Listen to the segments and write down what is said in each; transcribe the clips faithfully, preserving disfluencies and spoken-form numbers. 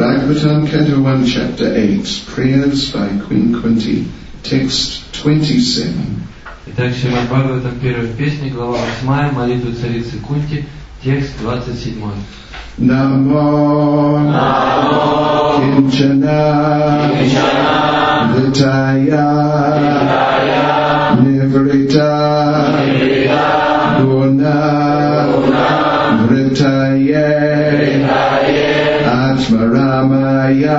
Bhagavatam, Canto one, Chapter eight, Prayers by Queen Kunti, Text twenty-seven. Итак, Шримад Бхагаватам, первая песня, глава восьмая, молитва царицы Кунти, текст двадцать седьмой. Namo Kinchana Vitaya Nivrita Guna Vritaye Atmaramaya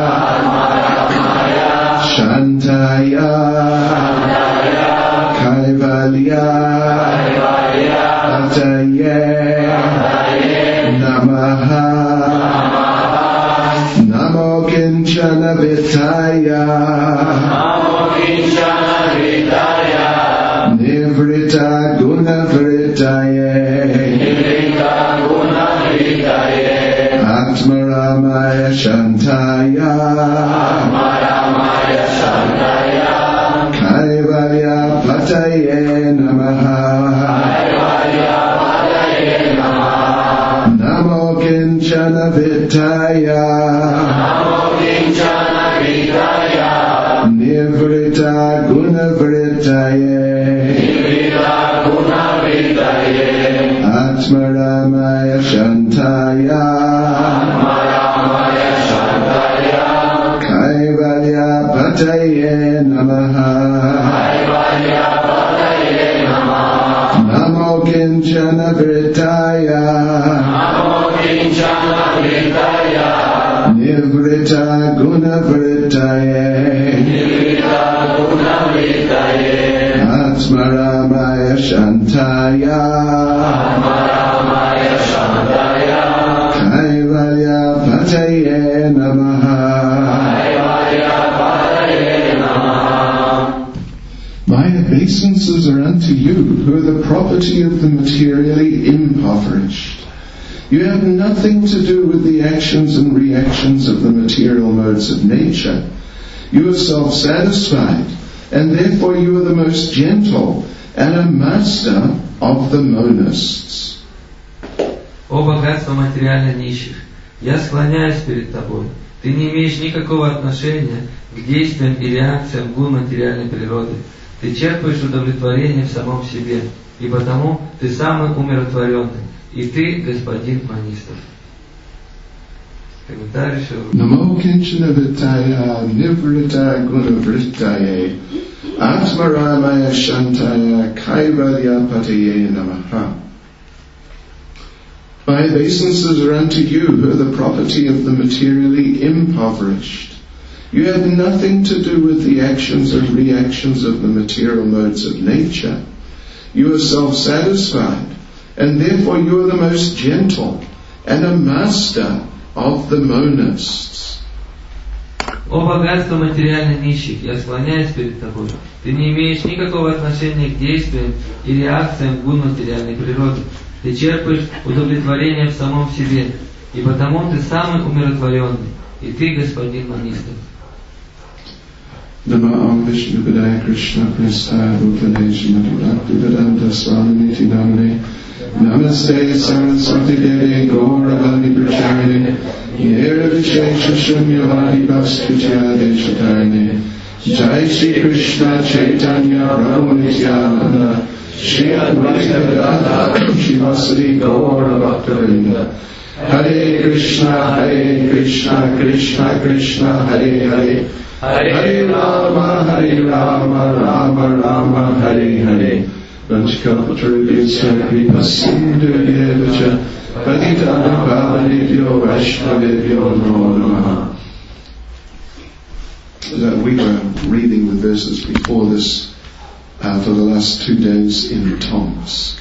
Shantaya Kaivalya Ataye Namaha Namo Kinchana Vitaya Nivrita Guna Vritaye Atmaramaya Shantaya Kaivalya Pataye Namaha Namo Kinchana Vitaya Nivrita Guna Vritaye Atmaramaya Shantaya Kaivalya Pataye Namaha Namo Kinchana Vitaya Nivrita Guna Vritaye Atmaramaya Shantaya Kaivalya Pataye Namaha. My obeisances are unto you, who are the property of the materially impoverished. You have nothing to do with the actions and reactions of the material modes of nature. You are self-satisfied, and therefore you are the most gentle and a master of the monists. О богатство материально нищих, я склоняюсь перед тобой. Ты не имеешь никакого отношения к действиям и реакциям гун материальной природы. Ты черпаешь удовлетворение в самом себе, и потому ты самый умиротворенный, и ты господин монистов. Комментарий Шри. Namo Kinchana Vitaya Nivrita Guna Vritaye Atmaramaya Shantaya Kaivalya Pataye Namaha. My obeisances are unto you, who are the property of the materially impoverished. You have nothing to do with the actions and reactions of the material modes of nature. You are self-satisfied, and therefore you are the most gentle and a master of the monists. О богатство материально нищих, я склоняюсь перед тобой. Ты не имеешь никакого отношения к действиям и реакциям гун материальной природы. Ты черпаешь удовлетворение в самом себе, и потому ты самый умиротворенный, и ты господин монистов. Namo Vishnu Padaya Krishna Prestaya Bhutale Srimati Bhaktivedanta Swaminiti Namane Namaste Saraswati Devi Gauravani Pracharine Yera Vishesha Shunyavadi Bhaskritya Deshatarine Jai Shri Krishna Chaitanya Prabhu Nityananda Shri Advaita Vedanta Shivasari Gaura Bhaktavinda Hare Krishna Hare Krishna Krishna Krishna Hare Hare Hare Rama Hare Rama Rama Rama Hare Hare Vanchikapatarubhyasya Kripasindhuvyevacha Patitana Pavanebhyo Vaishnavebhyo Namo Namaha. We were reading the verses before this uh, for the last two days in Toms.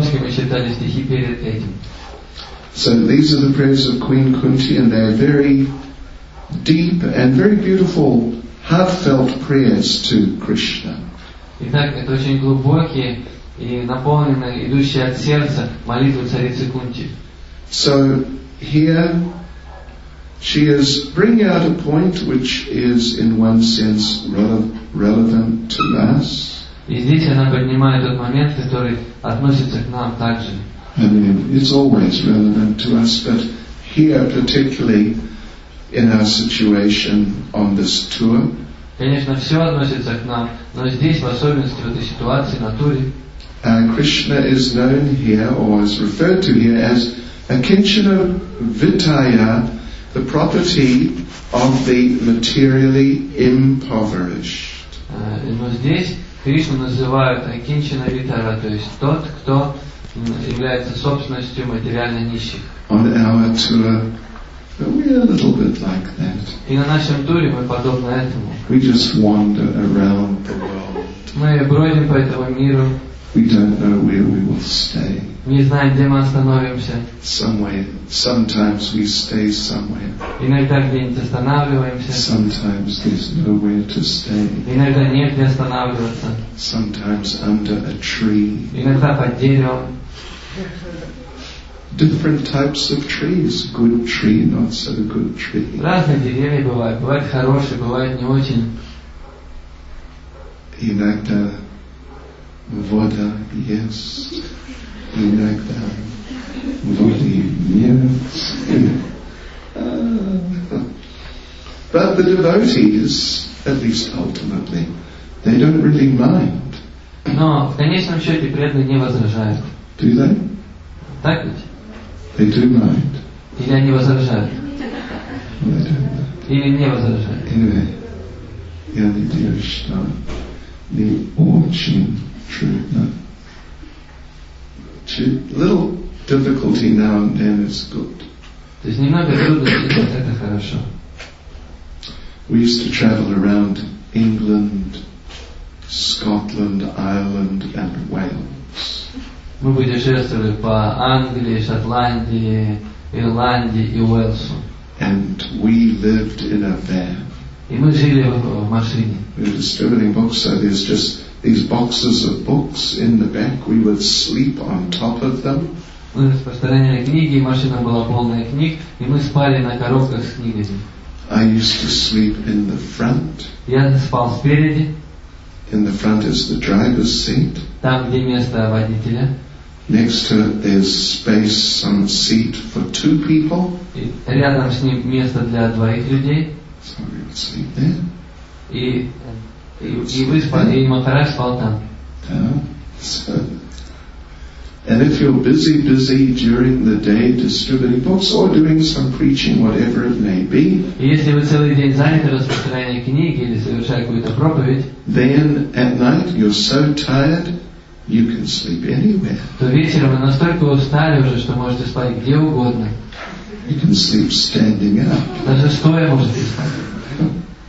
So these are the prayers of Queen Kunti, and they are very deep and very beautiful, heartfelt prayers to Krishna. Итак, это очень глубокие и наполненные, идущие от сердца молитвы царицы Кунти. So here she is bringing out a point which is in one sense rele- relevant to us. И здесь она поднимает тот момент, который относится к нам также. I mean, it's always relevant to us, but here particularly in our situation on this tour. Конечно, все относится к нам, но здесь, в особенности в этой ситуации, на туре, Uh, Krishna is known here, or is referred to here as Akinchana Vitaya, the property of the materially impoverished. Но здесь Кришну называют Акинчана Витара, то есть тот, кто является собственностью материально нищих. On our tour, we're a little bit like that. И на нашем туре мы подобны этому. We just wander around the world. Мы бродим по этому миру. We don't know where we will stay. Не знаем, где мы остановимся. Somewhere, sometimes we stay somewhere. Иногда где-нибудь останавливаемся. Sometimes there's nowhere to stay. Иногда негде останавливаться. Sometimes under a tree. Иногда под деревом. Different types of trees. Good tree, not so good tree. Разные деревья бывают. Бывают хорошие, бывают не очень. Иногда вода есть. Иногда воды нет. But the devotees, at least ultimately, they don't really mind. Но в конечном счете преданные не возражают. Do they? Так ведь? They do mind. Или они возражают? Well, they don't. Или не возражают? Anyway, я надеюсь, что не очень трудно. Little difficulty now and then is good. То есть немного трудностей, это хорошо. We used to travel around England, Scotland, Ireland and Wales. Мы путешествовали по Англии, Шотландии, Ирландии и Уэльсу. And we lived in a van. И мы жили в машине. We were distributing books, so there's just these boxes of books in the back. We would sleep on top of them. Мы распространяли книги, машина была полная книг, и мы спали на коробках с книгами. I used to sleep in the front. Я спал спереди. In the front is the driver's seat. Там, где место водителя. Next to it there's space, some seat for two people. И рядом с ним место для двоих людей. So we would sleep there. И, и, и вы спали, и Махарадж спал там. Yeah. So, and if you're busy, busy during the day distributing books or doing some preaching, whatever it may be, и если вы целый день заняты распространием книги или совершая какую-то проповедь, then at night you're so tired you can sleep anywhere. то вечером вы настолько устали уже, что можете спать где угодно. You can sleep standing up. Даже стоя можете спать.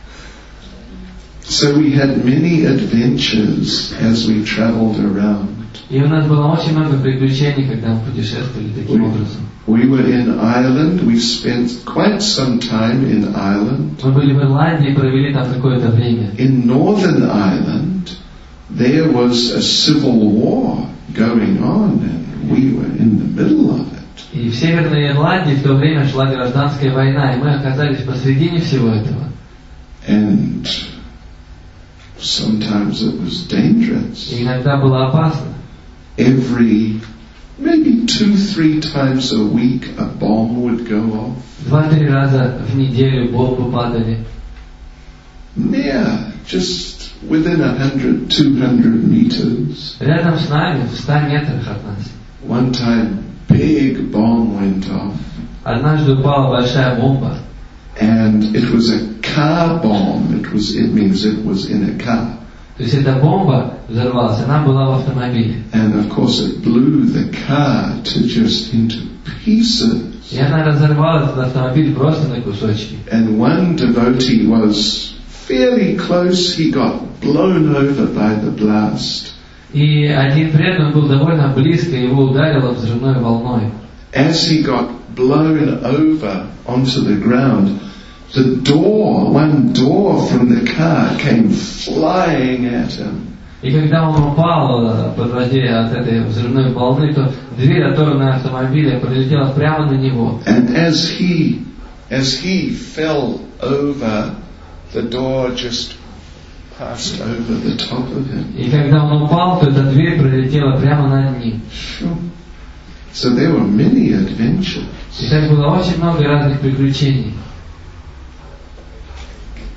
So we had many adventures as we traveled around. И у нас было очень много приключений, когда мы путешествовали таким we, образом. We were in Ireland. We spent quite some time in Ireland. Мы были в Ирландии и провели там какое-то время. In Northern Ireland, there was a civil war going on, and we were in the middle of it. И в Северной Ирландии в то время шла гражданская война, и мы оказались посредине всего этого. And sometimes it was dangerous. И иногда было опасно. Every, maybe two, three times a week, a bomb would go off. Два-три раза в неделю бомбы падали. Near, just within a hundred, two hundred meters. Рядом с нами, в ста метрах от нас. One time, big bomb went off. Однажды упала большая бомба. And it was a car bomb. It was, it means it was in a car. То есть эта бомба взорвалась, она была в автомобиле. And of course it blew the car to just into pieces. И она разорвала этот автомобиль просто на кусочки. And one devotee was fairly close. He got blown over by the blast. И один преданный был довольно близко, его ударило взрывной волной. As he got blown over onto the ground, the door, one door from the car came flying at him. И когда он упал под воздействием от этой взрывной волны, то дверь оторванная автомобиля пролетела прямо на него. And as he, as he fell over, the door just passed over the top of him. И когда он упал, то эта дверь пролетела прямо над ним. Sure. So there were many adventures. И так было очень много разных приключений.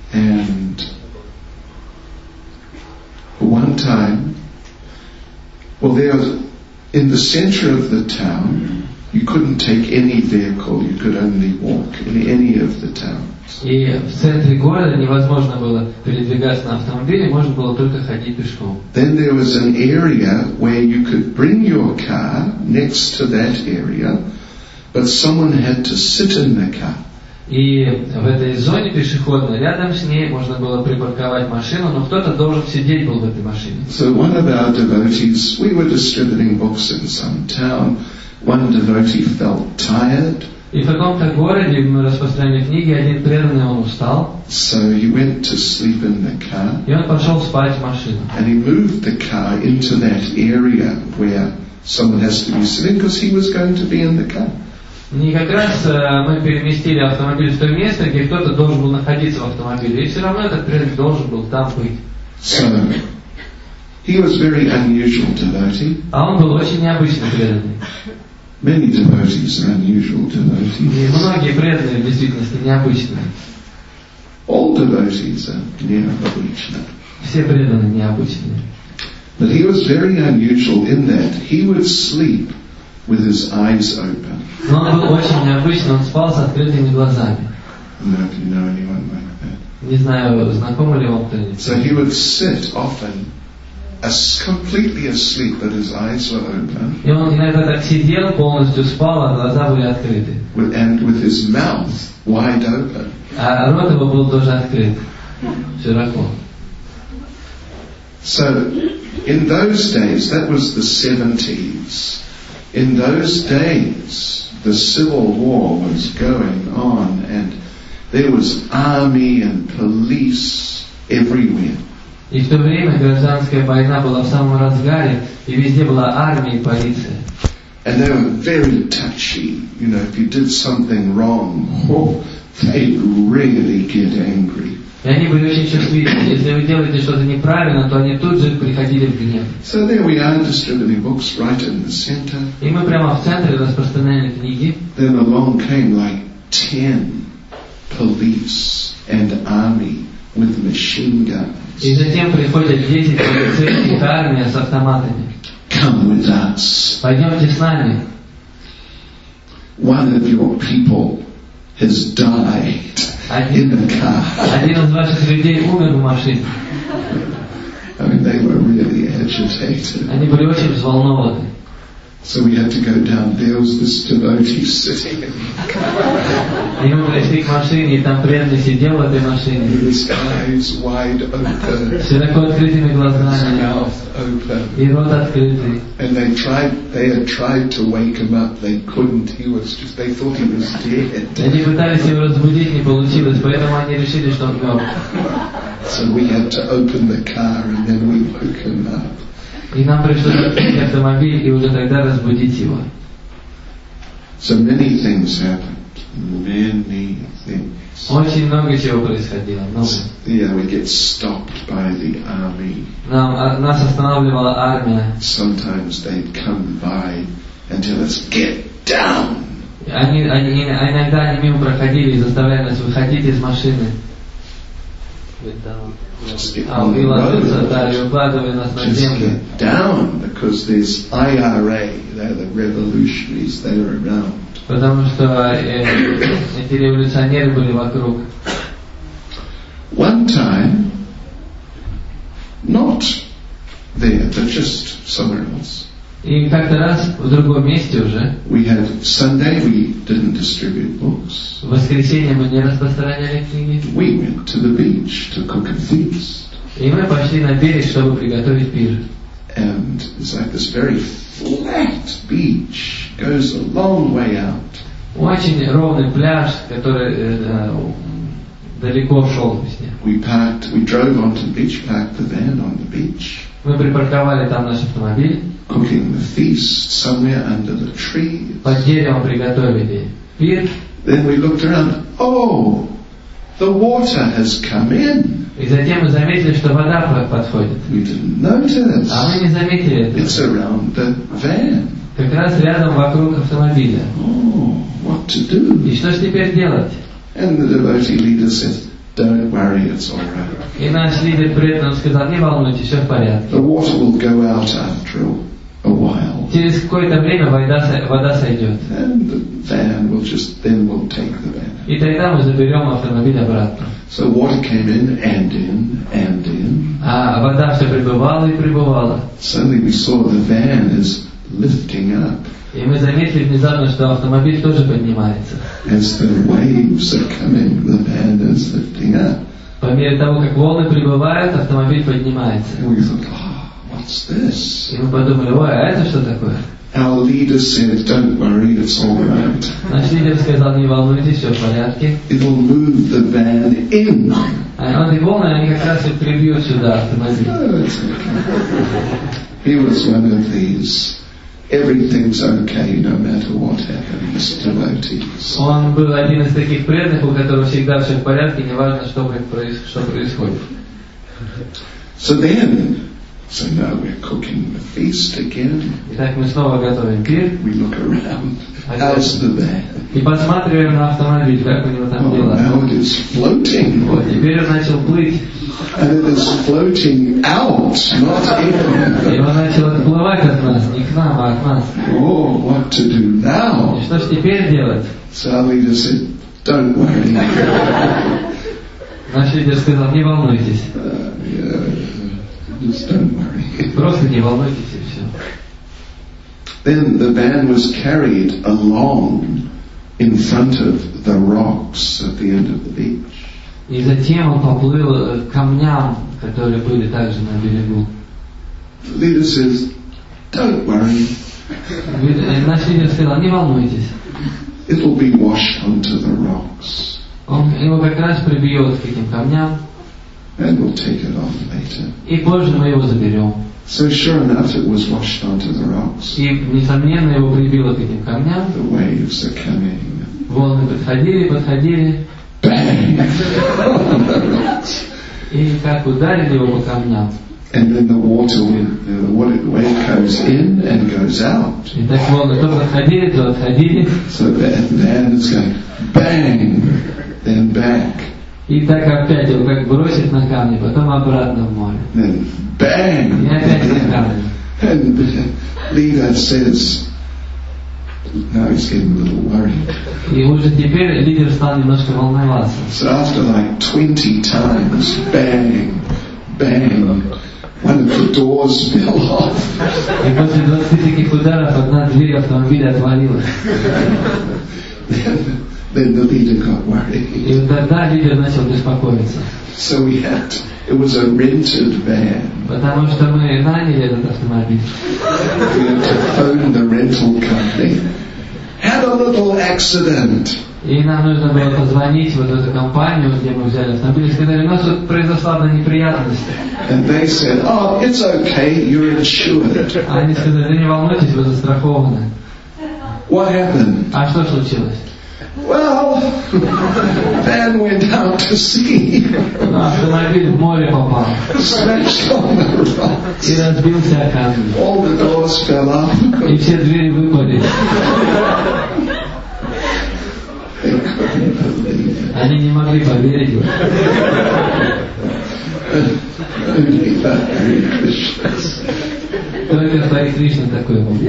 And one time, well, there was, in the center of the town, you couldn't take any vehicle, you could only walk in any of the towns. И в центре города невозможно было передвигаться на автомобиле, можно было только ходить пешком. Then there was an area where you could bring your car next to that area, but someone had to sit in the car. И в этой зоне пешеходной рядом с ней можно было припарковать машину, но кто-то должен сидеть был в этой машине. So one of our devotees, we were distributing books in some town. One devotee felt tired. И в каком-то городе мы распространяли книги, один преданный, он устал. So he went to sleep in the car. И он пошел спать в машину. And he moved the car into that area where someone has to be sitting because he was going to be in the car. И как раз мы переместили автомобиль в то место, где кто-то должен был находиться в автомобиле. И все равно этот преданный должен был там быть. So he was very unusual devotee. А он был очень необычный преданный. Many devotees are unusual devotees. И многие преданные в действительности необычные. All devotees are необычные. Все преданные необычные. But he was very unusual in that he would sleep with his eyes open. Но он был очень необычный, он спал с открытыми глазами. I don't know if you know anyone like that. Не знаю, знакомы ли вам кто-нибудь. So he would sit often as completely asleep, but his eyes were open. И он иногда так сидел, полностью спал, а глаза были открыты. With, and with his mouth wide open. А рот его был тоже открыт, широко. So, in those days, that was the seventies. In those days, the civil war was going on, and there was army and police everywhere. И в то время гражданская война была в самом разгаре, и везде была армия и полиция. And they were very touchy. You know, if you did something wrong, oh, they'd really get angry. И они были очень чувствительны. Если вы делаете что-то неправильно, то они тут же приходили в гнев. So there we are, distributing books right in the center. И мы прямо в центре распространяли книги. Then along came like ten police and army with machine guns. И затем приходят десять полицейских, армия с автоматами. Come with us. Пойдемте с нами. One of your people has died Один, in the car. один из ваших людей умер в машине. I mean, they were really agitated. Они были очень взволнованы. So we had to go down. There was this devotee sitting in the car. И мы пришли к машине, и там преданный сидел в этой машине. With his eyes wide open. Широко открытыми His глазами. mouth open. И рот открытый. And they tried, they had tried to wake him up. They couldn't. He was just, they thought he was dead. Они пытались его разбудить, не получилось, поэтому они решили, что он мертв. So we had to open the car and then we woke him up. И нам пришлось открыть автомобиль и уже тогда разбудить его. So many things happened. Many things. Очень много чего происходило. Много. Yeah, we get stopped by the army. Нам, а, нас останавливала армия. Sometimes they'd come by and tell us, get down. Они, они, иногда они мимо проходили и заставляли нас выходить из машины. Just get А, on the и ложиться, да, и road. укладывали нас на Just землю. get down because there's I R A. They're the revolutionaries. They were around. Потому что э, эти революционеры были вокруг. One time, not there, but just somewhere else. И как-то раз в другом месте уже, We had Sunday. We didn't distribute books. в воскресенье мы не распространяли книги. We went to the beach to cook a feast. И мы пошли на берег, чтобы приготовить пир. And it's like this very flat beach, goes a long way out. Очень ровный пляж, который э, далеко шел с ним. We parked, we drove onto the beach, parked the van on the beach, Мы припарковали там наш автомобиль, cooking the feast somewhere under the trees. под деревом приготовили пир, Then we looked around, oh, the water has come in. и затем мы заметили, что вода подходит. We didn't notice. А мы не заметили этого. It's around the van. Как раз рядом вокруг автомобиля. Oh, what to do? И что же теперь делать? And the devotee leader says, don't worry, it's all right. И наш лидер при этом сказал: не волнуйтесь, все в порядке. The water will go out after a while. Через какое-то время вода, вода сойдет. And the van will just, then we'll take the van. И тогда мы заберем автомобиль обратно. So water came in and in and in. А вода все прибывала и прибывала. Suddenly we saw the van is lifting up. И мы заметили внезапно, что автомобиль тоже поднимается. As the waves are coming, the van is lifting up. По мере того, как волны прибывают, автомобиль поднимается. And we thought, oh, what's this? И мы подумали: ой, а это что такое? Our leader said, don't worry, it's all right. Наш лидер сказал: не волнуйтесь, все в порядке. It'll move the van in. А эти волны, они как раз и прибьют сюда автомобиль. Oh, it's okay. He was one of these. Everything's okay no matter what happens, devotees. Он был один из таких преданных, у которого всегда все в порядке, неважно, что, что происходит. So then, so now we're cooking the feast again. Итак, мы снова готовим пир. We look around. How's the van? И посматриваем на автомобиль, как у него там Oh, дела. now it is floating. Вот, теперь он начал плыть. And it is floating out, not in. И он начал отплывать от нас, не к нам, а от нас. Oh, what to do now? И что ж теперь делать? So our leader said, don't worry. Наш лидер сказал: не волнуйтесь. Uh, yeah, just don't worry. Просто не волнуйтесь и все. Then the van was carried along in front of the rocks at the end of the beach. И затем он поплыл к камням, которые были также на берегу. The leader says, don't worry. Наш лидер сказал: не волнуйтесь. It'll be washed onto the rocks. Он его как раз прибьет к этим камням. And we'll take it off later. И позже мы его заберем. So sure enough, it was washed onto the rocks. И, несомненно, его прибило к этим камням. The waves are coming. Волны подходили, подходили. Bang! И как ударили его по камням. And then the water, the water wave goes in and goes out. И так волны то подходили, то отходили. So the van is going bang, then back. И так опять его как бросит на камни, потом обратно в море. Then bang! И опять на камни. And the leader says, now he's getting a little worried. И уже теперь лидер стал немножко волноваться. So after like twenty times, bang, bang, one of the doors fell off. И после двадцати таких ударов одна дверь автомобиля отвалилась. Then the leader got worried. И вот тогда лидер начал беспокоиться. So we had, it was a rented van. Потому что мы наняли этот автомобиль. We had to phone the rental company. Had a little accident. И нам нужно было позвонить в эту компанию, где мы взяли автомобиль, и сказали: у нас тут произошла одна неприятность. And they said, oh, it's okay, you're insured. А они сказали: да не волнуйтесь, вы застрахованы. What happened? А что случилось? Well, van went out to sea. Ну, автомобиль в море попал. Smashed on the rocks. И разбился о камни. All the doors fell off. И все двери выпали. They couldn't believe it. Они не могли поверить в это. Only the Hare Krishnas. Только в Харе Кришна такое было.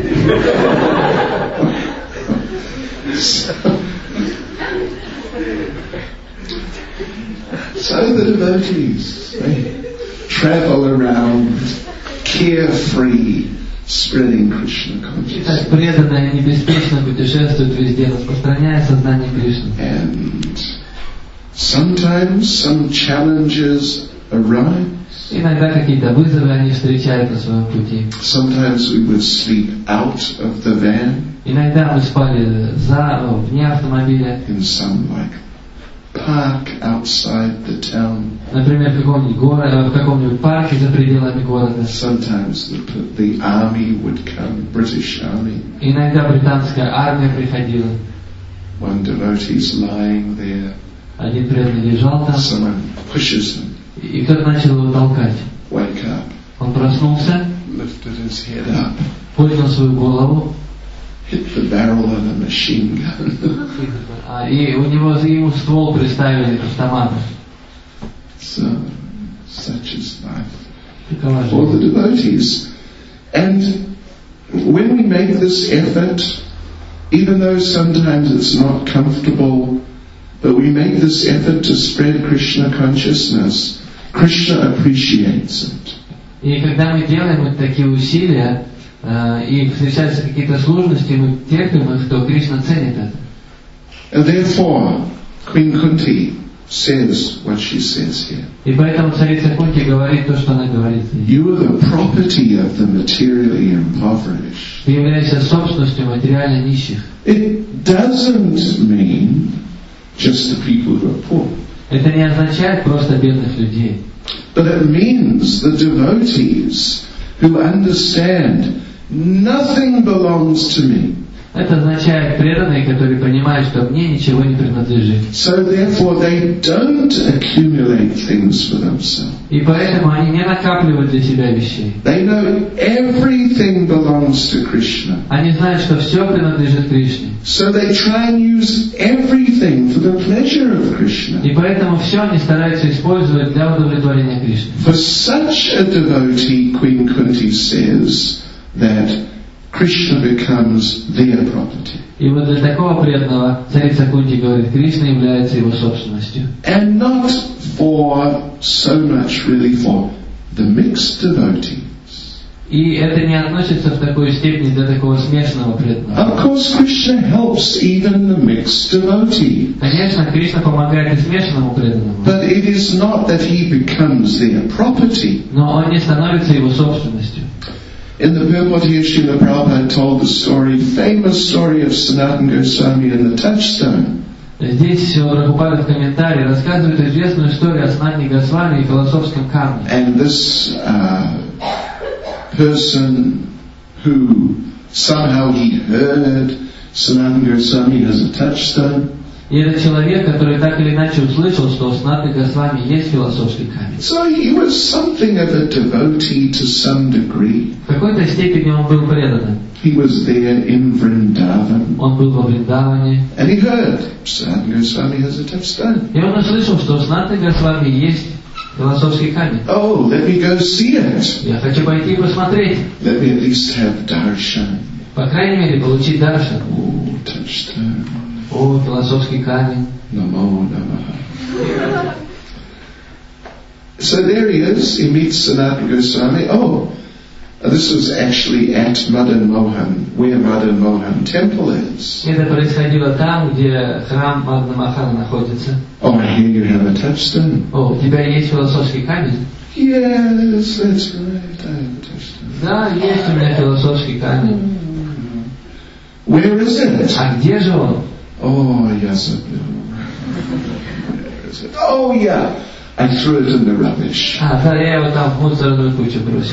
So, so the devotees, they travel around carefree, spreading Krishna consciousness. Так преданные, они беспечно путешествуют везде, распространяя сознание Кришны. And sometimes some challenges arise. Иногда какие-то вызовы они встречают на своем пути. Sometimes we would sleep out of the van. Иногда мы спали за, вне автомобиля. In some like park outside the town. Например, в каком-нибудь городе, в каком-нибудь парке за пределами города. Sometimes the, the army would come, British army. Иногда британская армия приходила. One devotee's lying there. Один преданный лежал там. Someone pushes him. И кто-то начал его толкать. Wake up. Он проснулся, Lifted his head up. поднял свою голову. Hit the barrel of a machine gun. И у него ему ствол приставили к автомату. So, such is life for the devotees. And when we make this effort, even though sometimes it's not comfortable, but we make this effort to spread Krishna consciousness, Krishna appreciates it. И когда мы делаем вот такие усилия, э, и встречаются какие-то сложности, мы терпим их, то Кришна ценит это. And therefore, Queen Kunti says what she says here. И поэтому царица Кунти говорит то, что она говорит здесь. You are the property of the materially impoverished. Ты являешься собственностью материально нищих. It doesn't mean just the people who are poor. Это не означает просто бедных людей. But it means the devotees who understand nothing belongs to me. Это означает преданные, которые понимают, что мне ничего не принадлежит. So therefore they don't accumulate things for themselves. И поэтому они не накапливают для себя вещей. They know everything belongs to Krishna. Они знают, что все принадлежит Кришне. So they try and use everything for the pleasure of Krishna. И поэтому все они стараются использовать для удовлетворения Кришны. For such a devotee, Queen Kunti says that Krishna becomes their property. И вот для такого преданного царица Кунти говорит, Кришна является его собственностью. And not for so much really for the mixed devotees. И это не относится в такой степени для такого смешанного преданного. Of course, Krishna helps even the mixed devotee. Конечно, Кришна помогает и смешанному преданному. But it is not that he becomes their property. Но он не становится его собственностью. In the Purport here, Srila Prabhupada told the story, famous story of Sanatana Goswami and the touchstone. Здесь Шрила Прабхупада в комментарии рассказывает известную историю о Санатане Госвами и философском камне. And this uh, person who somehow he heard Sanatana Goswami has a touchstone. И это человек, который так или иначе услышал, что у Санатаны Госвами есть философский камень. So he was something of a devotee to some degree. В какой-то степени он был преданным. He was there in Vrindavan. Он был во Вриндаване. And he heard Sanatana Goswami has a touchstone. И он услышал, что у Санатаны Госвами есть философский камень. Oh, let me go see it. Я хочу пойти посмотреть. Let me at least have darshan. По крайней мере, получить даршан. Oh, touchstone. О, философский камень. Namo Namaha. So there he is. He meets Sanatana Goswami. Oh, this was actually at Madan Mohan, where Madan Mohan temple is. Это происходило там, где храм Мадана Мохана находится. Oh, I hear you have a touchstone. О, у тебя есть философский камень? Yes, that's right. I have a touchstone. Да, есть у меня философский камень. Where is it? А где же он? Oh, yes. Where is it? Oh, yeah. I threw it in the rubbish. А, да, я его там в мусорную кучу бросил.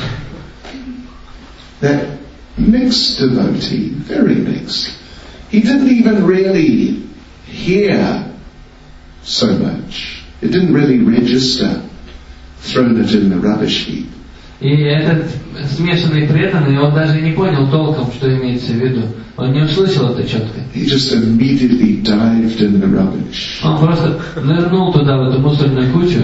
That mixed devotee, very mixed. He didn't even really hear so much. It didn't really register. Thrown it in the rubbish heap. И этот смешанный преданный, он даже не понял толком, что имеется в виду. Он не услышал это четко. He just immediately dived in the rubbish. Он просто нырнул туда, в эту мусорную кучу.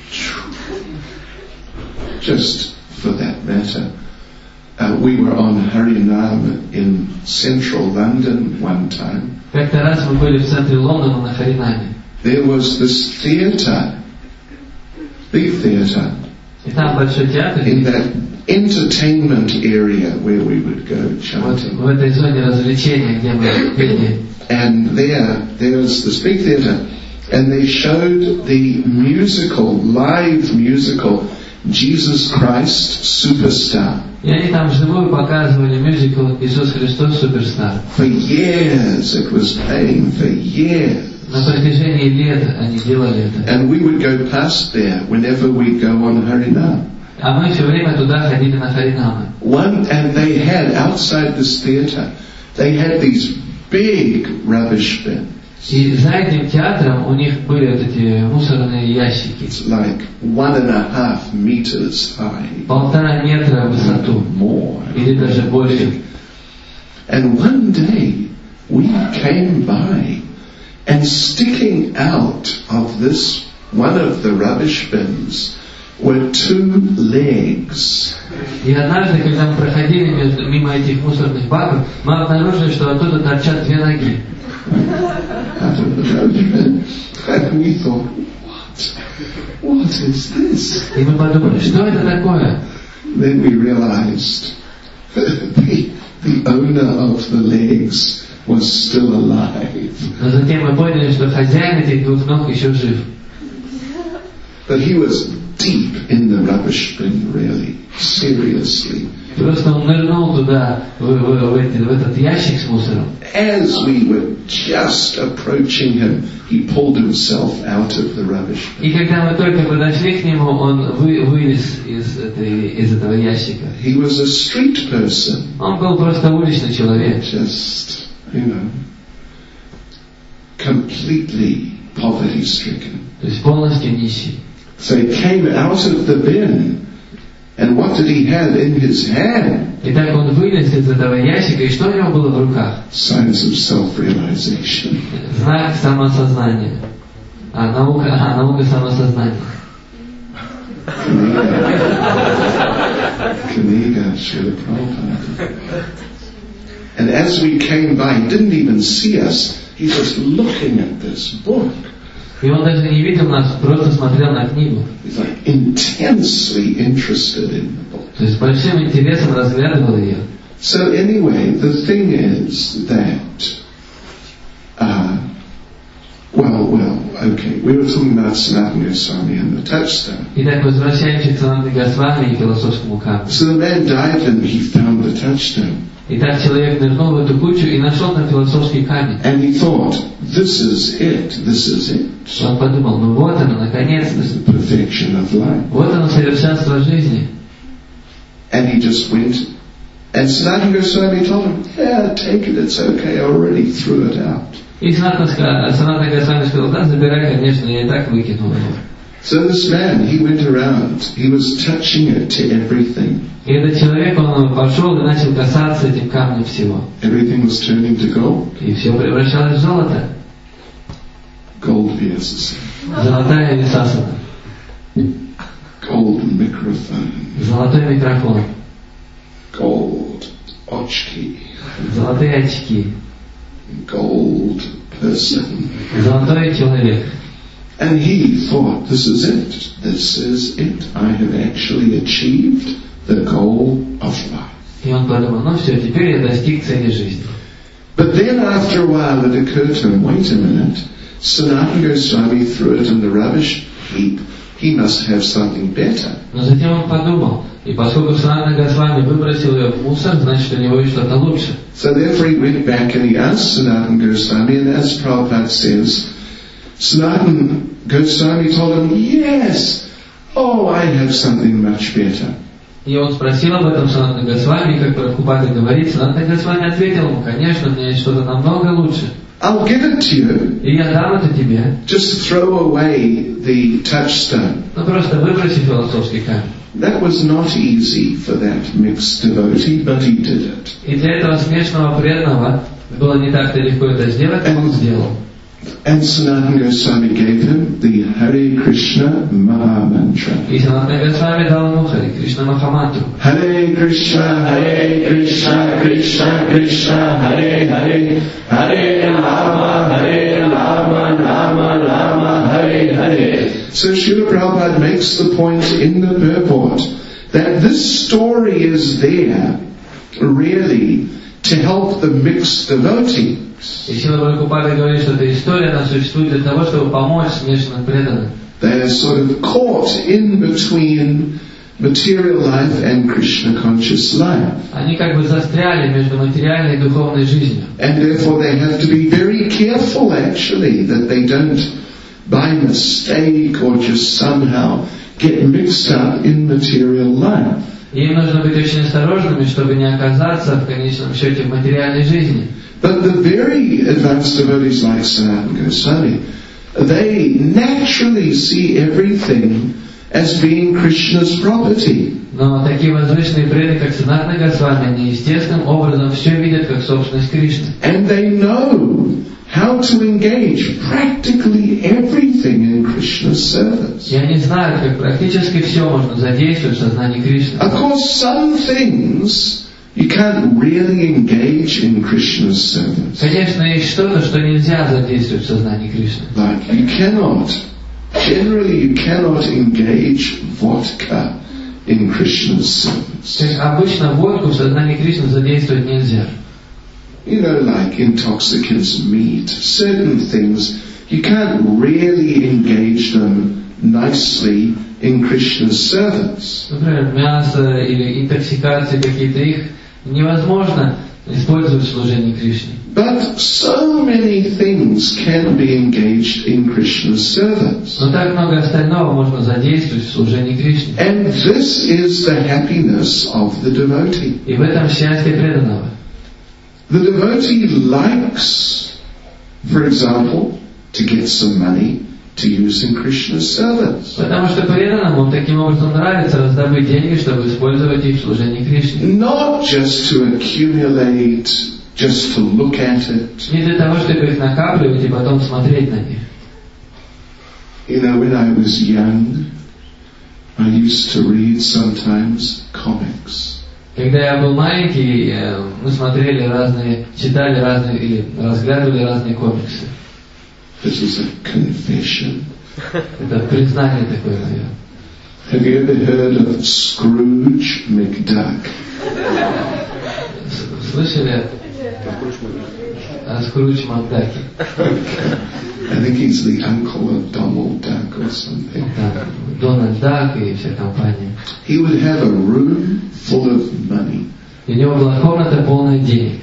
Just for that matter, uh, we were on Harinam in central London one time. Как-то раз мы были в центре Лондона на Харинаме. There was this theatre, big theatre, И там большой театр. in that entertainment area where we would go Вот chanting. в этой зоне развлечения, где мы пели. And there, there was this big theatre, and they showed the musical, live musical, Jesus Christ Superstar. И они там вживую показывали мюзикл «Иисус Христос Суперстар». For years, it was playing for years. На протяжении лет они делали это. And we would go past there whenever we go on Harinam. А мы все время туда ходили на Харинамы. One, and they had, outside this theatre, they had these big rubbish bins. И за этим театром у них были вот эти мусорные ящики. It's like one and a half meters high. Полтора метра в высоту. More. Или даже больше. And one day, we came by, and sticking out of this one of the rubbish bins were two legs. И однажды, когда мы проходили между, мимо этих мусорных баков, мы обнаружили, что оттуда торчат две ноги. And we thought, what? What is this? И мы подумали, что это такое? Then we realized the, the owner of the legs was still alive. Но затем мы поняли, что хозяин этих двух ног еще жив. But he was deep in the rubbish bin, really, seriously. Просто он нырнул туда, в, в, в, этот, в этот ящик с мусором. As we were just approaching him, he pulled himself out of the rubbish bin. И когда мы только подошли к нему, он вы, вылез из, этой, из этого ящика. He was a street person. Он был просто уличный человек. Just, you know, completely poverty-stricken. То есть полностью нищий. So he came out of the bin, and what did he have in his hand? Итак, он вылез из этого ящика, и что у него было в руках? Signs of self-realization. Знак самосознания. А наука, а, наука самосознания. Kaniga Srila Prabhupada. And as we came by, he didn't even see us. He was looking at this book. И он даже не видел нас, просто смотрел на книгу. He's like intensely interested in the book. То есть с большим интересом разглядывал ее. So anyway, the thing is that, uh, well, well, okay, we were talking about Sanatana Goswami and the touchstone. Итак, возвращаемся к Санатане Госвами и философскому камню. So the man dived and he found the touchstone. Итак, человек нырнул в эту кучу и нашел там философский камень. And he thought, this is it, this is it. Он подумал, ну вот оно, наконец-то. This is the perfection of life. Вот оно, совершенство жизни. And he just went, and Sanatana Goswami told him, yeah, take it, it's okay, I already threw it out. И Санатана Госвами сказал, да, забирай, конечно, я и так выкинул его. So this man, he went around, he was touching it to everything. И этот человек, он пошел и начал касаться этим камнем всего. Everything was turning to gold. И все превращалось в золото. Gold Vyasasana. Золотая висасана. Gold microphone. Золотой микрофон. Gold ochki. Золотые очки. Gold person. Золотой человек. And he thought, this is it, this is it. I have actually achieved the goal of life. И он подумал, ну все, теперь я достиг цели жизни. But then after a while it occurred to him, wait a minute, Sanatana Goswami threw it in the rubbish heap. He must have something better. Но затем он подумал, и поскольку Санатана Госвами выбросил ее в мусор, значит у него есть что-то лучше. So therefore he went back and he asked Sanatana Goswami, and as Prabhupada says, Sanatana Goswami told him, yes, oh, I have something much better. И он спросил об этом Санатана Госвами, и как Прабхупада говорит, Санатана Госвами ответил ему, конечно, у меня есть что-то намного лучше. I'll give it to you. И я дам это тебе. Just throw away the touchstone. Ну просто выброси философский камень. That was not easy for that mixed devotee, but he did it. И для этого смешного преданного было не так-то легко это сделать, но он сделал. And Sanatana Goswami gave him the Hare Krishna Maha Mantra. И Санатана Госвами дал ему Харе Кришна Махамантру. Hare Krishna, Hare Krishna, Krishna Krishna, Hare Hare, Hare Rama, Hare Rama, Rama Rama, Hare Hare. So Srila Prabhupada makes the point in the purport that this story is there really to help the mixed devotee. И Шрила Прабхупада говорит, что эта история она существует для того, чтобы помочь смешанным преданным. They are sort of caught in between material life and Krishna conscious life. Они как бы застряли между материальной и духовной жизнью. And therefore they have to be very careful actually that they don't by mistake or just somehow get mixed up in material life. И им нужно быть очень осторожными, чтобы не оказаться в конечном счете в материальной жизни. But the very advanced devotees like Sanatana Goswami, they naturally see everything as being Krishna's property. Но такие возвышенные преданные, как Санатана Госвами, они естественным образом все видят как собственность Кришны. And they know how to engage practically everything in Krishna's service. И они знают, как практически все можно задействовать в сознании Кришны. Of course, some things you can't really engage in Krishna's service. Конечно, есть что-то, что нельзя задействовать в сознании Кришны. Like you cannot, generally you cannot engage vodka in Krishna's service. То есть обычно водку в сознании Кришны задействовать нельзя. You know, like intoxicants, meat, certain things, you can't really engage them nicely in Krishna's service. Например, мясо или интоксикации какие-то, их невозможно использовать в служении Кришне. But so many things can be engaged in Krishna's service. Но так много остального можно задействовать в служении Кришне. And this is the happiness of the devotee. И в этом счастье преданного. The devotee likes, for example, to get some money to use in Krishna's service. Потому что преданному таким образом нравится раздобыть деньги, чтобы использовать их в служении Кришне. Not just to accumulate, just to look at it. Не для того, чтобы их накапливать и потом смотреть на них. You know, when I was young, I used to read sometimes comics. Когда я был маленький, мы смотрели разные, читали разные или разглядывали разные комиксы. This is a confession. Это признание такое мое. Have you ever heard of Scrooge McDuck? Слышали о Скрудж Макдаке? I think he's the uncle of Donald Duck or something. Дональд Дак и вся компания. He would have a room full of money. И у него была комната полная денег.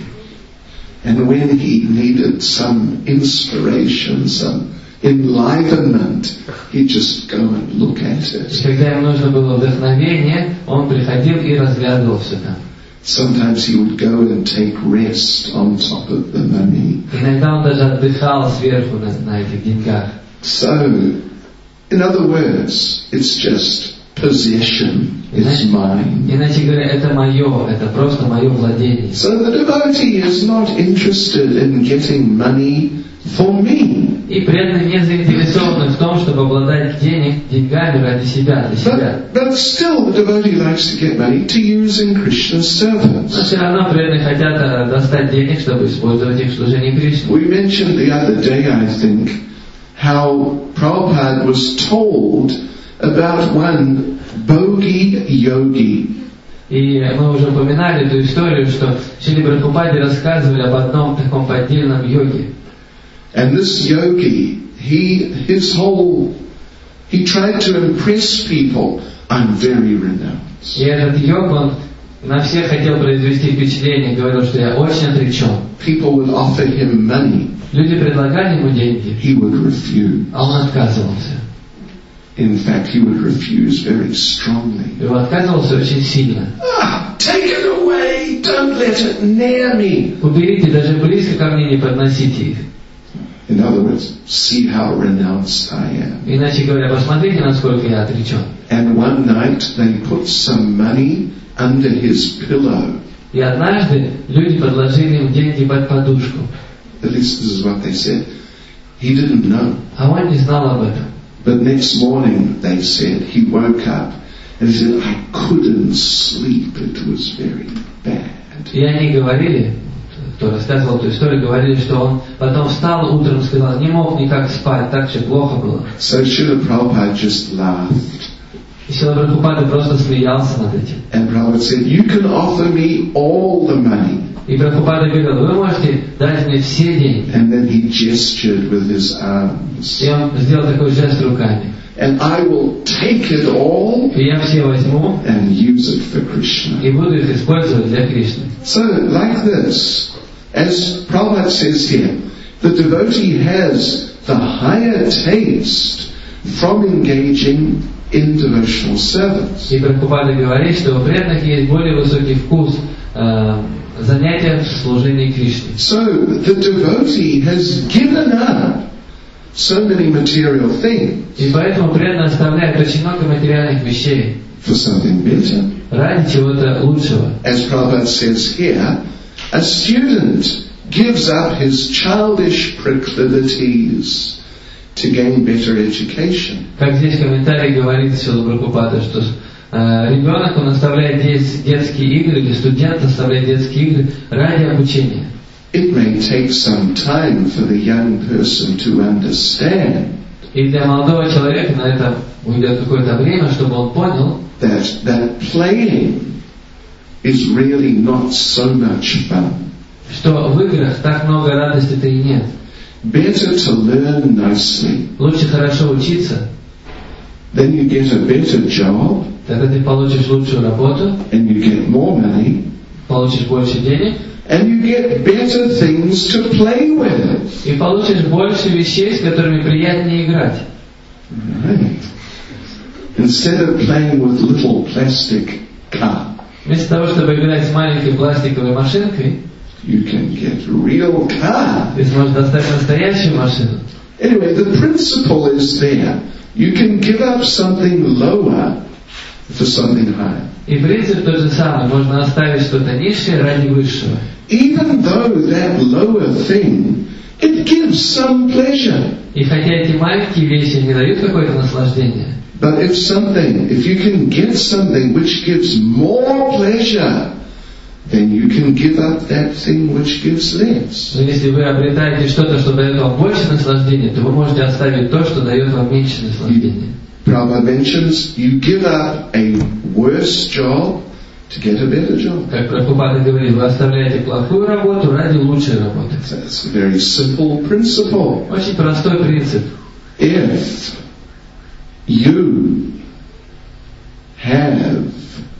And when he needed some inspiration, some enlivenment, he'd just go and look at it. И когда ему нужно было вдохновение, он приходил и разглядывал все там. Sometimes he would go and take rest on top of the money. Иногда он даже отдыхал сверху на, на этих деньгах. So, in other words, it's just possession. It's mine. Иначе говоря, это мое, это просто мое владение. So the devotee is not interested in getting money for me. И преданный не заинтересован в том, чтобы обладать денег, деньгами ради себя, для себя. But, but still the devotee likes to get money to use in Krishna's service. Но все равно преданные хотят достать денег, чтобы использовать их в служении Кришне. We mentioned the other day, I think, how Prabhupada was told about one Bhogi Yogi. И мы уже упоминали эту историю, что Шрила Прабхупаде рассказывали об одном таком поддельном йоге. And this yogi, he, his whole, he tried to impress people. I'm very renounced. И этот йог, он на всех хотел произвести впечатление, говорил, что я очень отречен. People would offer him money. Люди предлагали ему деньги, He would refuse. а он отказывался. In fact, he would refuse very strongly. И он отказывался очень сильно. Ah, take it away! Don't let it near me! Уберите, даже близко ко мне не подносите их. In other words, see how renounced I am. Иначе говоря, посмотрите, насколько я отречен. And one night they put some money under his pillow. И однажды люди подложили ему деньги под подушку. At least this is what they said. He didn't know. А он не знал об этом. But next morning, they said, he woke up and he said, I couldn't sleep. It was very bad. И они говорили, кто рассказывал эту историю, говорили, что он потом встал утром и сказал, не мог никак спать, так все плохо было. So Srila Prabhupada just laughed. И Шрила Прабхупада просто смеялся над этим. And Prabhupada said, you can offer me all the money. И Прабхупада говорил, вы можете дать мне все деньги. And then he gestured with his arms. И он сделал такой жест руками. And I will take it all И я все возьму and use it for Krishna. и буду их использовать для Кришны. So, like this, as Prabhupada says here, the devotee has the higher taste from engaging in devotional service. И Прабхупада говорит, что у преданных есть более высокий вкус э, занятия в служении Кришне. So, the devotee has given up so many material things И поэтому преданный оставляет очень много материальных вещей for something better. ради чего-то лучшего. As Prabhupada says here, a student gives up his childish proclivities to gain better education. Как здесь в комментарии говорит Шрила Прабхупада, что э, ребенок, он оставляет дет- детские игры, или студент оставляет детские игры ради обучения. It may take some time for the young person to understand И для молодого человека на это уйдет какое-то время, чтобы он понял, that that playing is really not so much fun. что в играх так много радости-то и нет. Better to learn nicely. Лучше хорошо учиться, Then you get a better job тогда ты получишь лучшую работу, and you get more money получишь больше денег and you get better things to play with. и получишь больше вещей, с которыми приятнее играть. Right. Instead of playing with little plastic car, Вместо того, чтобы играть с маленькой пластиковой машинкой, you can get real car. ты сможешь достать настоящую машину. Anyway, the principle is there. You can give up something lower for something higher. И принцип тот же самый. Можно оставить что-то низшее ради высшего. Even though that lower thing, it gives some pleasure. И хотя эти маленькие вещи не дают какое-то наслаждение, But if something, if you can get something which gives more pleasure, then you can give up that thing which gives less. но если вы обретаете что-то, что дает вам больше наслаждения, то вы можете оставить то, что дает вам меньше наслаждения. Prabhupada mentions you give up a worse job to get a better job. Как Прабхупада говорит, вы оставляете плохую работу ради лучшей работы. That's a very simple principle. Очень простой принцип. If you have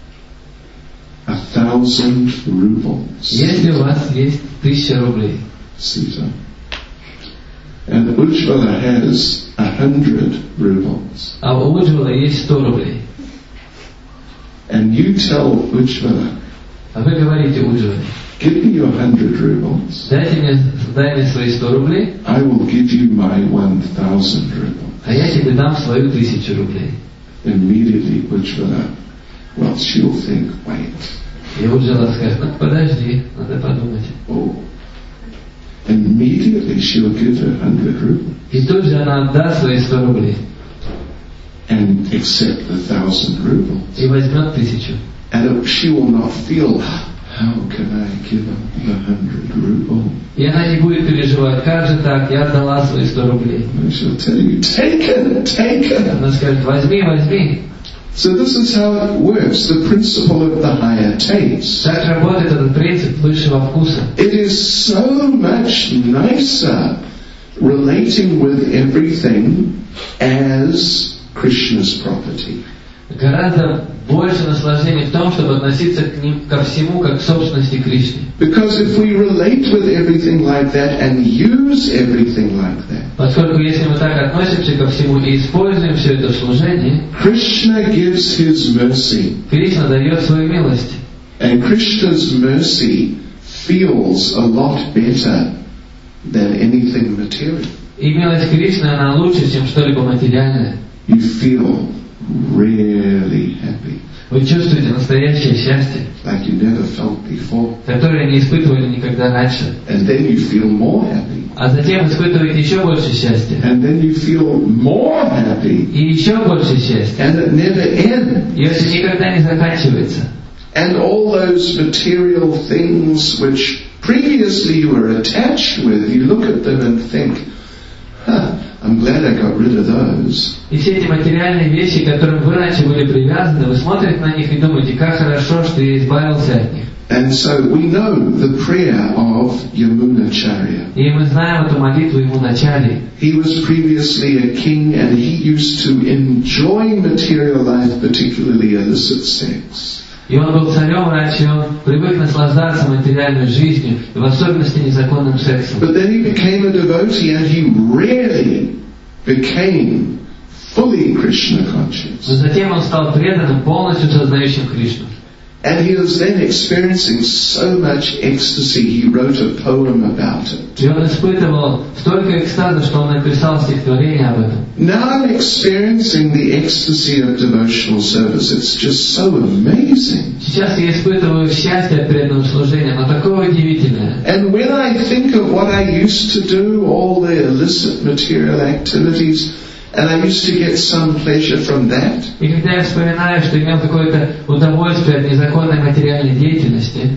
a thousand rubles, Если у вас есть тысяча рублей, Sita, and Ujjvala has a hundred rubles, а у Уджвала есть сто рублей, and you tell Ujjvala, а вы говорите Уджвале, give me your hundred rubles, дайте мне, дай мне свои сто рублей, I will give you my one thousand rubles. а я тебе дам свою тысячу рублей. Immediately Ujjvala, well, she'll think, wait, И Уджвала скажет, ну подожди, надо подумать. oh. Immediately she'll give her hundred rubles И тут же она отдаст свои сто рублей and accept the thousand rubles. и возьмет тысячу. And she will not feel, how can I give up the hundred rubles? И она не будет переживать, как же так, я отдала свои сто рублей. No, she'll tell you, take it, take it. Она скажет, возьми, возьми. So this is how it works, the principle of the higher taste. Так работает этот принцип высшего вкуса. It is so much nicer relating with everything as Krishna's property. Гораздо больше наслаждения в том, чтобы относиться к ним, ко всему, как к собственности Кришны. Because if we relate with everything like that and use everything like that, Поскольку если мы так относимся ко всему и используем все это в служении, Krishna gives his mercy. Кришна дает свою милость. And Krishna's mercy feels a lot better than anything material. И милость Кришны, она лучше, чем что-либо материальное. You feel really happy, Вы чувствуете настоящее счастье, like you never felt before. которое не испытывали никогда раньше. And then you feel more happy. А затем испытываете еще больше счастья. And then you feel more happy. И еще больше счастья. And it never ends. И это никогда не заканчивается. And all those material things which previously you were attached with, you look at them and think, huh, I'm glad I got rid of those. И все эти материальные вещи, к которым вы раньше были привязаны, вы смотрите на них и думаете, как хорошо, что я избавился от них. And so we know the prayer of Yamunacharya. И мы знаем эту молитву ему начале. He was previously a king and he used to enjoy material life, particularly illicit sex. И он был царем раньше, он привык наслаждаться материальной жизнью, и в особенности незаконным сексом. But then he became a devotee and he really became fully Krishna conscious. Но затем он стал преданным, полностью сознающим Кришну. And he was then experiencing so much ecstasy, he wrote a poem about it. И он испытывал столько экстаза, что он написал стихотворение об этом. Now I'm experiencing the ecstasy of devotional service. It's just so amazing. Сейчас я испытываю счастье от преданного служения, но такое удивительное. And when I think of what I used to do, all the illicit material activities, and I used to get some pleasure from that. И когда я вспоминаю, что имел какое-то удовольствие от незаконной материальной деятельности,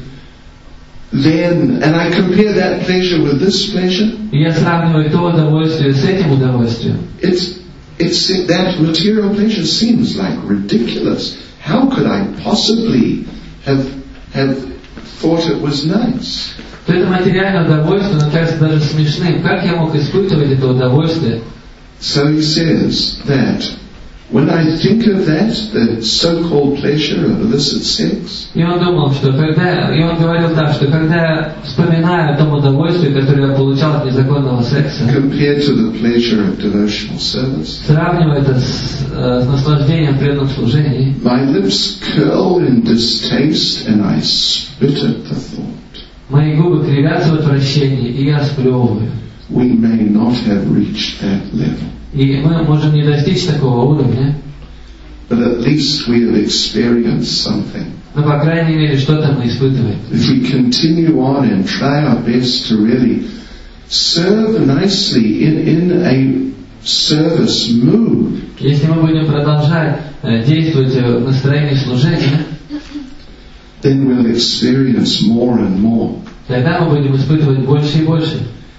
then, and I compare that pleasure with this pleasure, и я сравниваю то удовольствие с этим удовольствием, it's, it's, that material pleasure seems like ridiculous. How could I possibly have, have thought it was nice? То это материальное удовольствие, но кажется даже смешным. Как я мог испытывать это удовольствие? So he says that when I think of that, the so-called pleasure of illicit sex, и он думал, что когда, и он говорил так, что когда я вспоминаю о том удовольствии, которое я получал от незаконного секса, compared to the pleasure of devotional service, сравниваю это с, с наслаждением преданного служения, my lips curl in distaste and I spit at the thought. Мои губы кривятся в отвращении, и я сплевываю. We may not have reached that level. И мы можем не достичь такого уровня, but at least we have experienced something. Но по крайней мере что-то мы испытываем. If we continue on and try our best to really serve nicely in, in a service mood, если мы будем продолжать действовать в настроении служения, then we'll experience more and more. Тогда мы будем испытывать больше и больше.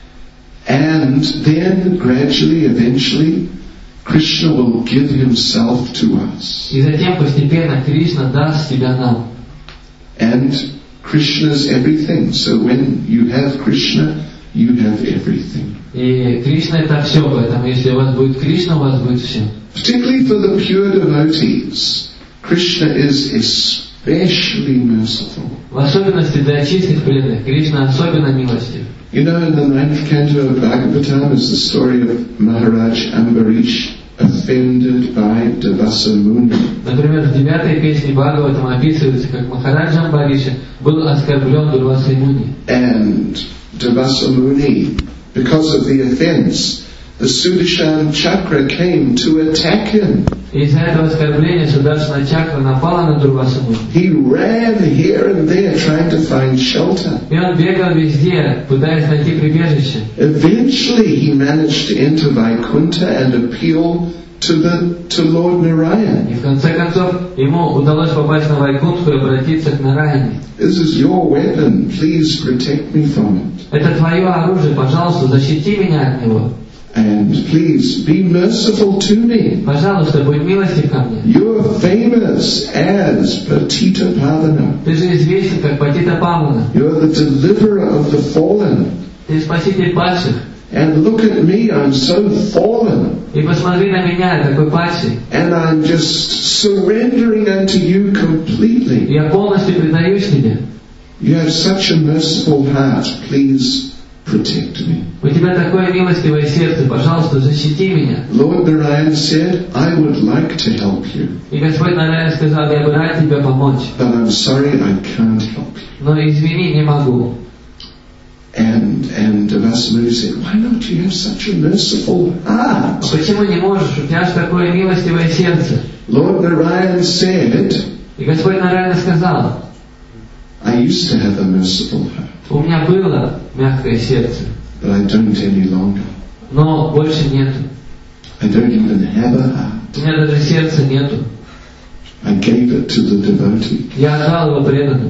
And then gradually, eventually, Krishna will give himself to us. И затем постепенно Кришна даст себя нам. And Krishna is everything. So when you have Krishna, you have everything. И Кришна это все, поэтому если у вас будет Кришна, у вас будет все. Particularly for the pure devotees, Krishna is especially merciful. В особенности для чистых преданных Кришна особенно милостив. You know, in the ninth canto of Bhagavatam is the story of Maharaj Ambarish offended by Devasa Muni. Например, в девятой песне Бхагаватам описывается, как Махараджа Амбариша был оскорблен Дурвасой Муни. And Devasa Muni, because of the offense, the Sudarshan Chakra came to attack him. Из-за этого оскорбления Сударшана Чакра напала на Дурвасу Муни. He ran here and there trying to find shelter. И он бегал везде, пытаясь найти прибежище. Eventually he managed to enter Vaikuntha and appeal to the to Lord Narayan. И в конце концов ему удалось попасть на Вайкунтху и обратиться к Нараяне. This is your weapon. Please protect me from it. Это твое оружие, пожалуйста, защити меня от него. And please be merciful to me. Пожалуйста, будь милостив ко мне. You are famous as Patita Pavana. Ты же известен как Патита Павана. You are the deliverer of the fallen. Ты спаситель падших. And look at me, I'm so fallen. И посмотри на меня, я такой падший. And I'm just surrendering unto you completely. Я полностью предаюсь тебе. You have such a merciful heart. Please protect me. У тебя такое милостивое сердце, пожалуйста, защити меня. Lord Narayan said, I would like to help you. И Господь Нараян сказал, я бы рад тебе помочь. But I'm sorry, I can't help you. Но извини, не могу. And and Devasa said, why not? You have such a merciful heart. Почему не можешь? У тебя же такое милостивое сердце. Lord Narayan said, И Господь Нараян сказал, I used to have a merciful heart, у меня было мягкое сердце, but I don't any longer. но больше нету. I don't even have a heart. У меня даже сердца нету. I gave it to the devotee. Я отдал его преданным.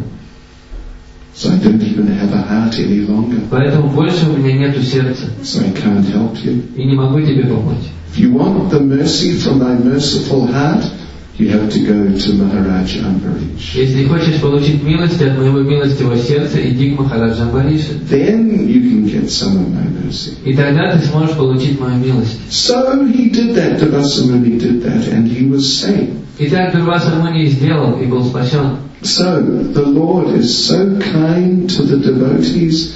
So I don't even have a heart any longer. Поэтому больше у меня нету сердца. So I can't help you. И не могу тебе помочь. If you want the mercy from my merciful heart, you have to go to Maharaj Ambarish. Если хочешь получить милость от моего милостивого сердца, иди к Махараджа Амбарише. Then you can get some of my mercy. И тогда ты сможешь получить мою милость. So he did that, Devasa Muni did that, and he was saved. И так Дурваса Муни сделал и был спасен. So the Lord is so kind to the devotees.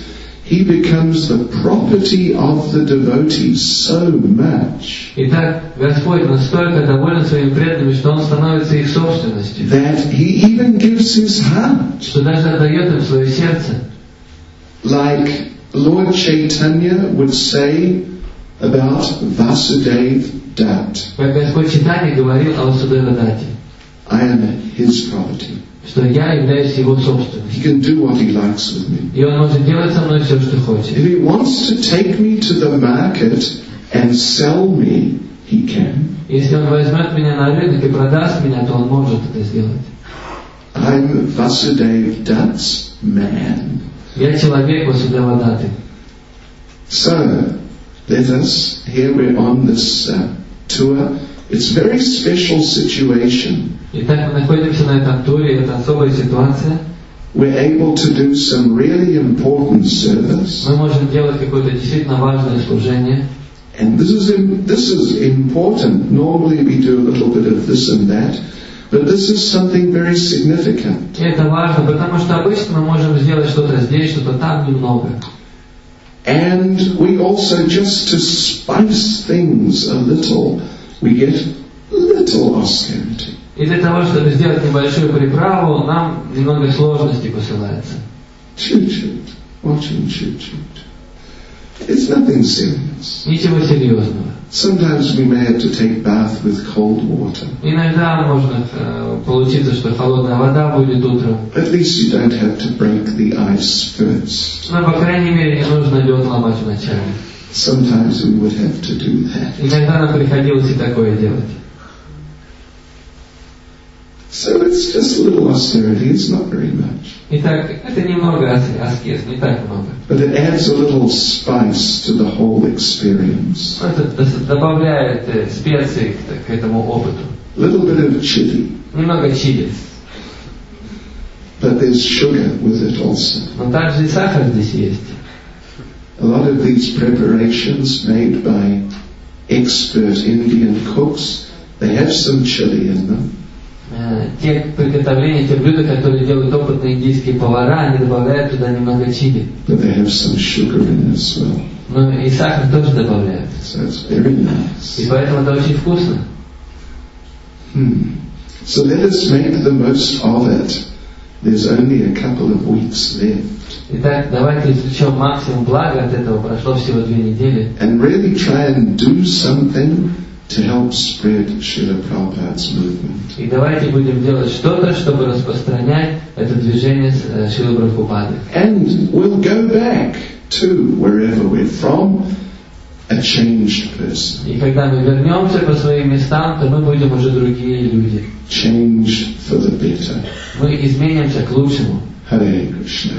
he becomes the property of the devotees so much Итак, Господь настолько доволен своими преданными, что Он становится их собственностью, that he even gives his heart. что даже отдает им свое сердце. Like Lord Chaitanya would say about Vasudev Dutt, Как Господь Чайтанья говорил о Васудева Датте, I am his property. что я являюсь Его He собственностью. can do what he likes with me. И Он может делать со мной все, что хочет. If he wants to take me to the market and sell me, he can. Если Он возьмет меня на рынок и продаст меня, то Он может это сделать. I'm Vasudev Dutt's man. Я человек Васудева Датты. So, let us, here we're on this uh, tour. It's a very special situation. Итак, мы находимся на этом туре, это особая ситуация. We're able to do some really important service. Мы можем делать какое-то действительно важное служение. And this is, im- this is important. Normally we do a little bit of this and that. But this is something very significant. И это важно, потому что обычно мы можем сделать что-то здесь, что-то там немного. And we also, just to spice things a little, we get little austerity. И для того, чтобы сделать небольшую приправу, нам немного сложностей посылается. Choo-choo. Watching choo-choo. It's nothing serious. Ничего серьезного. Sometimes we may have to take bath with cold water. Иногда можно э, получиться, что холодная вода будет утром. At least you don't have to break the ice first. Но, по крайней мере, не нужно лед ломать вначале. Sometimes we would have to do that. Иногда нам приходилось и такое делать. So it's just a little austerity. It's not very much. Итак, это немного ас- аскез, не так много. But it adds a little spice to the whole experience. Но это дос- добавляет э, специи к, к этому опыту. A little bit of chili. Немного чили. But there's sugar with it also. Но также и сахар здесь есть. A lot of these preparations made by expert Indian cooks, they have some chili in them. Э, Те приготовления, те блюда, которые делают опытные индийские повара, они добавляют туда немного чили. But they have some sugar in it as well. Но и сахар тоже добавляют. So it's very И nice. поэтому это очень вкусно. Hmm. So let us make the most of it. There's only a couple of weeks left. Итак, давайте извлечем максимум блага от этого. Прошло всего две недели. And really try and do something to help spread Srila Prabhupada's movement. И давайте будем делать что-то, чтобы распространять это движение Шрилы Прабхупады. And we'll go back to wherever we're from, a changed person. И когда мы вернемся по своим местам, то мы будем уже другие люди. Changed for the better. Мы изменимся к лучшему. Hare Krishna.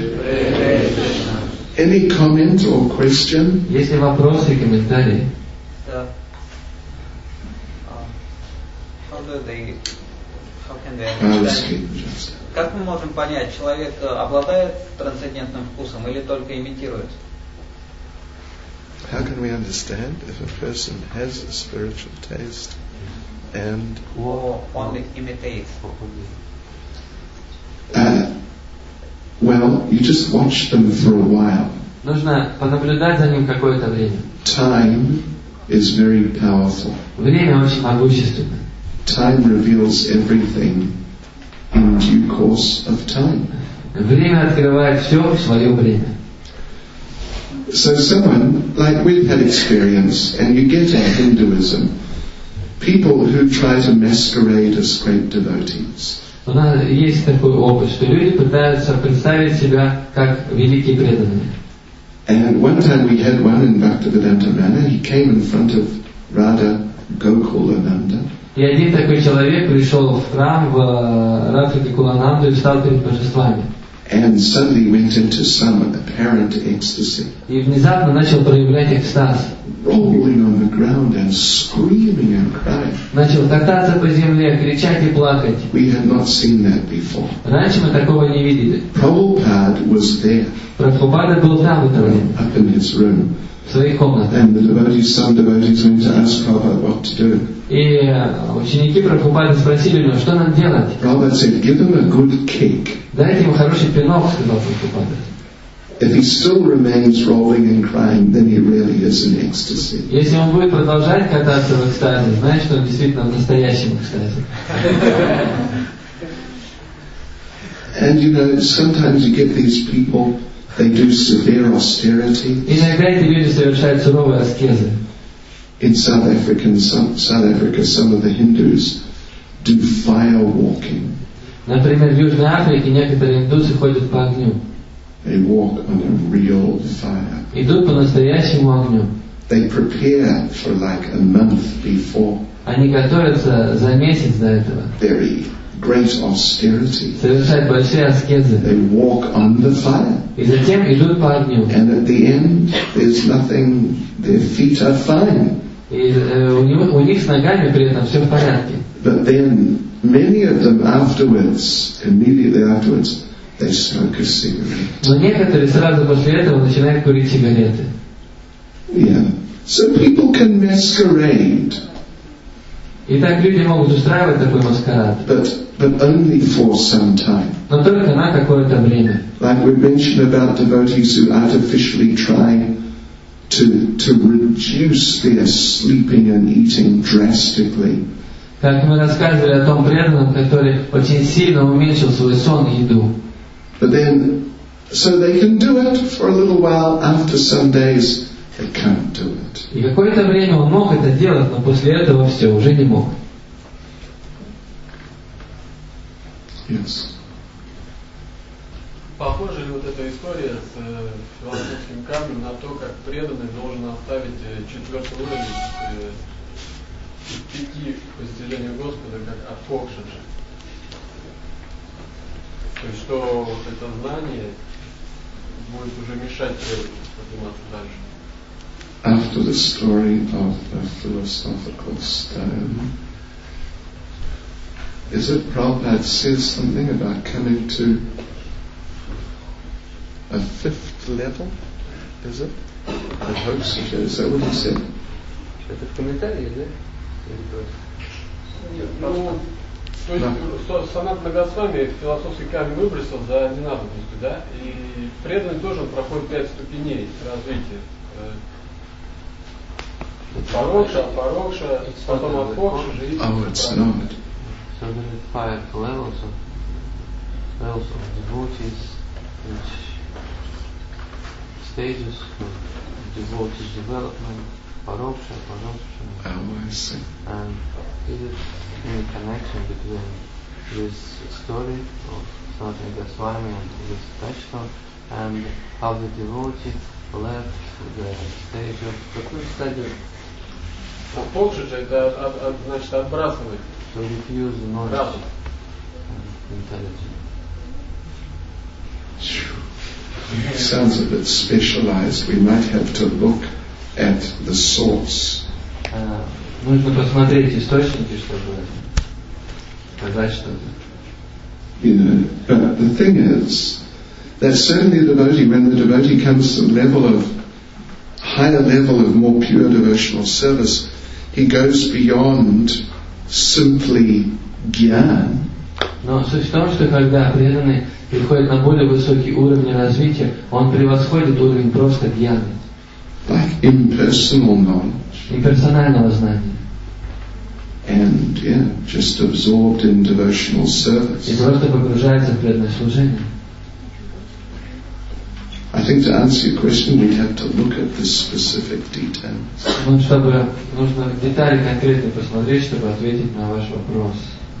Any comment or question? Есть ли вопросы и комментарии? So, uh, how do they, how can they I'll understand? speak just. Как мы можем понять, человек э, обладает трансцендентным вкусом или только имитирует? How can we understand if a person has a spiritual taste and Or only imitates? uh, well, you just watch them for a while. Нужно понаблюдать за ним какое-то время. Time is very powerful. Время очень могущественно. Time reveals everything in due course of time. Время открывает все в свое время. So someone, like we've had experience, and you get in Hinduism, people who try to masquerade as great devotees. У нас есть такой опыт, что люди пытаются представить себя как великие преданные. And one time we had one in Bhaktivedanta Manor, he came in front of Radha Gokulananda. И один такой человек пришел в храм в Радхи Кулананду и встал перед божествами. And suddenly went into some apparent ecstasy, И внезапно начал проявлять экстаз. rolling on the ground and screaming and crying. Начал кататься по земле, кричать и плакать. We had not seen that before. Раньше мы такого не видели. Prabhupada was there, Прабхупада был там в это время, up in his room. в своей комнате. And the devotees, some devotees went to ask Prabhupada what to do. И ученики Прабхупады спросили у него, что нам делать? Prabhupada said, give them a good kick. Дайте ему хороший пинок, сказал Прабхупада. If he still remains rolling and crying, then he really is in ecstasy. Если он будет продолжать кататься в экстазе, значит, он действительно в настоящем экстазе. And you know, sometimes you get these people, they do severe austerity. Иногда эти люди совершают суровые аскезы. In South Africa, in some, South Africa, some of the Hindus do fire walking. Например, в Южной Африке некоторые индусы ходят по огню. They walk on a real fire. Идут по настоящему огню. They prepare for like a month before. Они готовятся за месяц до этого. Very great austerity. Совершают большие аскезы. They walk on the fire. И затем идут по огню. And at the end, there's nothing, their feet are fine. И э, у, него, у них с ногами при этом все в порядке. But then, many of them afterwards, immediately afterwards, they smoke a cigarette. Но некоторые сразу после этого начинают курить сигареты. Yeah. So people can masquerade. И так люди могут устраивать такой маскарад. But, but only for some time. Но только на какое-то время. Like we mentioned about devotees who artificially try to, to reduce their sleeping and eating drastically. Как мы рассказывали о том преданном, который очень сильно уменьшил свой сон и еду. But then, so they can do it for a little while. After some days, they can't do it. И какое-то время он мог это делать, но после этого все, уже не мог. Yes. Похожа ли вот эта история с э, философским камнем на то, как преданный должен оставить э, четвертый уровень, э, идти к постижению Господа как отпохшинши? То есть, что вот это знание будет уже мешать преданному подниматься дальше. After the story of the philosophical stone, is it Prabhupada says something about coming to a fifth level? Is it? I hope so. Is that what he said? Это в комментарии, да? Ну, то есть Санатана Госвами философский камень выбросил за ненадобностью, да? И преданный тоже проходит пять ступеней развития. Парокша, парокша, потом отпокша, жить. Oh, it's not. So there are five levels of levels of devotees, which stages of devotee development, paroksha, paroksha. Oh, I see. And is it any connection between this story of Sanatana Goswami and this touchstone and how the devotee left the stage of какую стадию? Отпокша же это от, от, значит отбрасывать. To refuse the knowledge разум. and intelligence. It sounds a bit specialized. We might have to look at the source. Uh, нужно посмотреть источники, чтобы сказать что-то. You know, but the thing is that certainly the devotee, when the devotee comes to the level of higher level of more pure devotional service, he goes beyond simply gyan. Но суть в том, что когда преданный приходит на более высокий уровень развития, он превосходит уровень просто гьяны. Like impersonal knowledge. Имперсонального знания. And yeah, just absorbed in devotional service. И просто погружается в преданное служение. I think to answer your question, we have to look at the specific details. Ну, чтобы нужно детали конкретно посмотреть, чтобы ответить на ваш вопрос.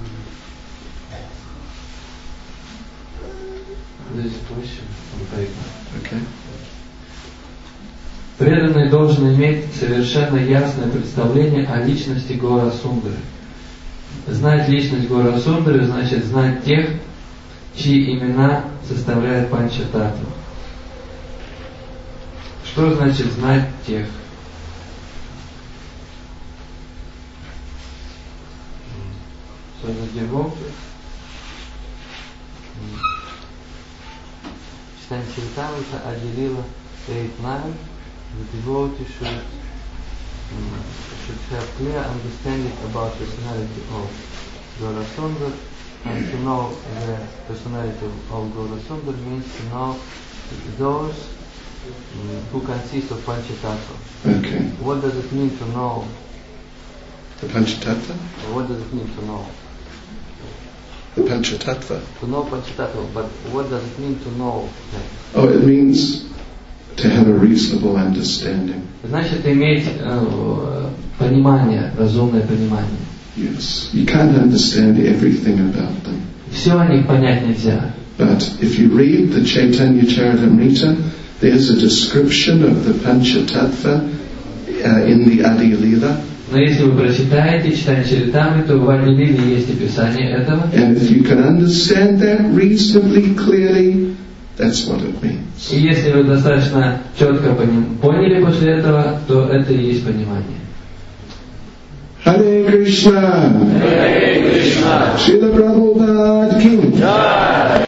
This question on paper. Okay. Преданный должен иметь совершенно ясное представление о личности Гора Сундары. Знать личность Гора Сундары значит знать тех, чьи имена составляют Панчататтву. Что значит знать тех? So the devotee, Читание Чаритамрита отделила eight nine. The devotee should, um, should have clear understanding about personality of Gora Sundar And to know the personality of Gaurasundar means to know those um, who consist of Panchatattva. Okay. What does it mean to know? The Panchatattva? What does it mean to know? The Panchatattva. To know Panchatattva, but what does it mean to know them? Oh, it means to have a reasonable understanding. Значит, иметь э, понимание, разумное понимание. Yes. You can't understand everything about them. Все о них понять нельзя. But if you read the Chaitanya Charitamrita, there's a description of the Panchatattva uh, in the Adi Lila. Но если вы прочитаете Читание Чаритамриту, то в Ади Лиле есть описание этого. And if you can understand that reasonably clearly, that's what it means. И если вы достаточно четко поняли после этого, то это и есть понимание. Hare Krishna. Hare Krishna. Srila Prabhupada Ki.